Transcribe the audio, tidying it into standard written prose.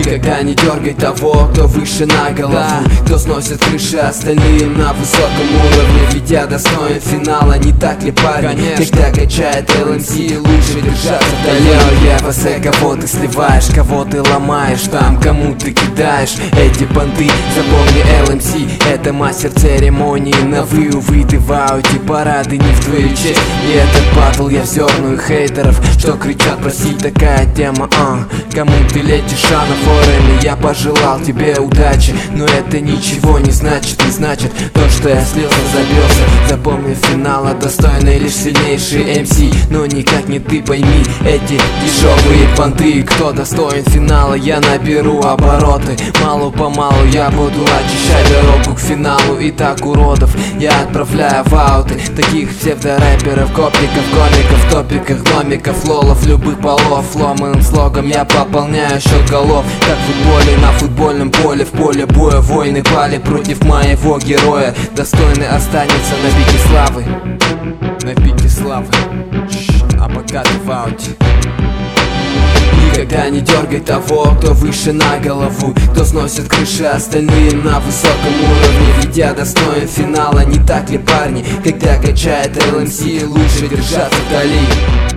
Никогда не дергай того, кто выше на голову, кто сносит крыши остальным на высоком уровне. Ведь я достоин финала, не так ли, парни? Когда качает LMC, лучше держаться вдали. Я в кого ты сливаешь, кого ты ломаешь, там кому ты кидаешь эти понты. Запомни, LMC — это мастер церемонии. На вы, увы, ты в ауте, парады не в твою честь. И этот батл я взерну хейтеров, что кричат: просить, такая тема. Кому ты летишь, а на форуме я пожелал тебе удачи, но это ничего не значит, не значит то, что я слился, забился. Запомни, финала достойны лишь сильнейшие MC, но никак не ты, пойми эти дешевые понты. Кто достоин финала, я наберу обороты. Мало-помалу я буду очищать дорогу к финалу. И так уродов я отправляю в ауты, таких псевдорэперов, копников, комиков, топиках, гномиков, лолов любых полов. Ломаным слогом я пополняю счет голов, как в футболе на футбольном поле. В поле боя воины пали против моего героя. Достойный останется на пике славы, на пике славы. А пока ты в ауте. Никогда не дергай того, кто выше на голову, кто сносит крыши остальным на высоком уровне. Ведь я достоин финала, не так ли, парни? Когда качает LMC, лучше держаться вдали.